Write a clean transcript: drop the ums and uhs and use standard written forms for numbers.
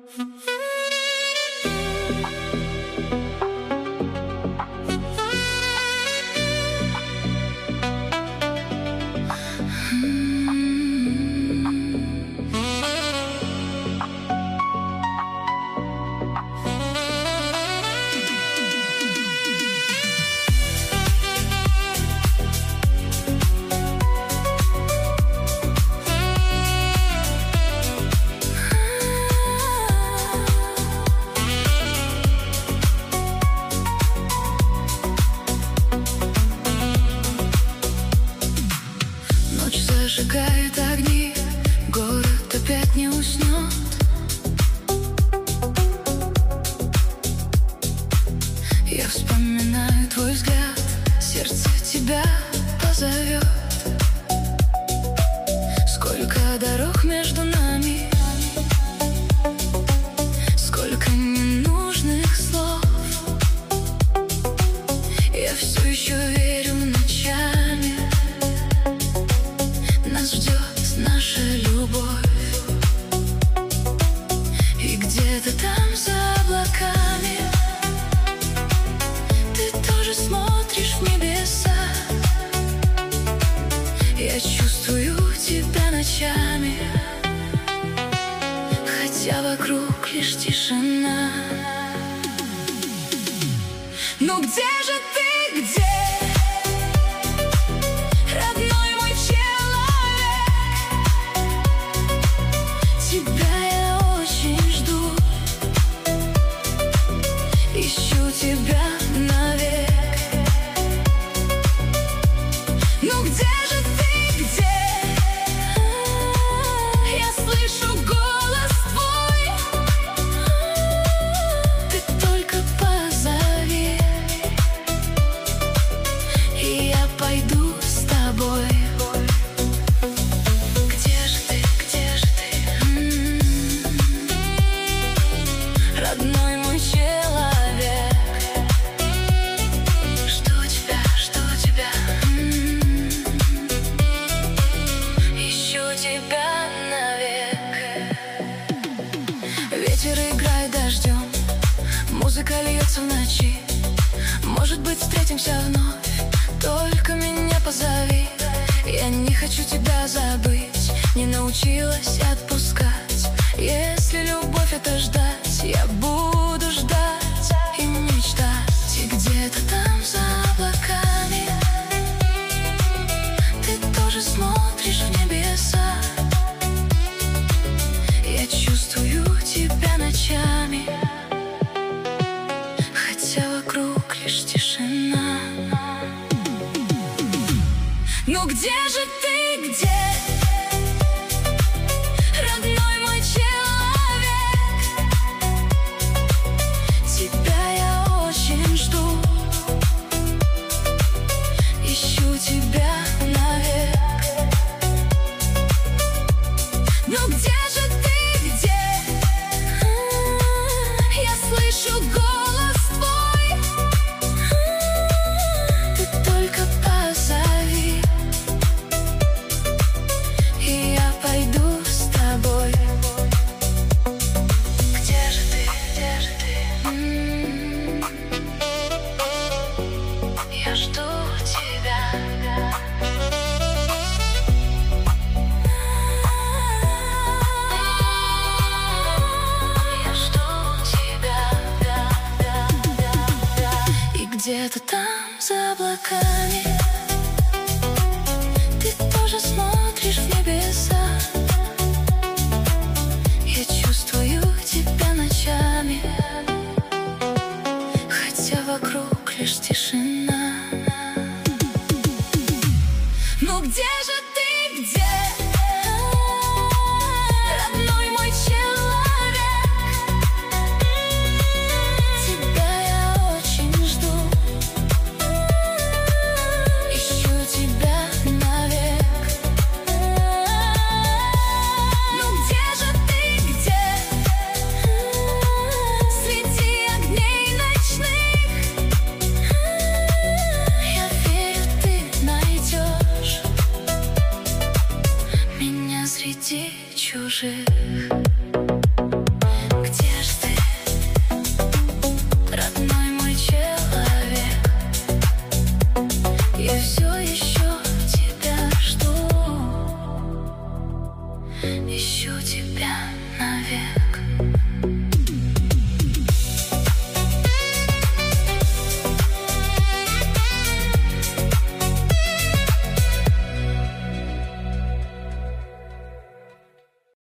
Зажигает огни, город опять не уснет. Я вспоминаю твой взгляд, сердце тебя позовет. Сколько дорог между нами, сколько ненужных слов. Я все еще верю ночами, нас ждет наша любовь. И где-то там за облаками ты тоже смотришь в небеса. Я чувствую тебя ночами, хотя вокруг лишь тишина. Ну где же ты, где? Ищу тебя навек. Ну где же ты, где? Я слышу голос твой. Ты только позови, и я пойду с тобой. Где же ты, где же ты? Родной мой человек. Ветер играет дождем, музыка льется в ночи. Может быть, встретимся вновь, только меня позови. Я не хочу тебя забыть, не научилась отпускать. Если любовь — это ждать, я буду ждать и мечтать. И где-то там за облаками ты тоже смотришь в небеса. Я чувствую тебя ночами, хотя вокруг лишь тишина. Ну где же ты, где? Родной мой человек. Тебя я очень жду, ищу тебя навек. Ну где же ты, где? тебя.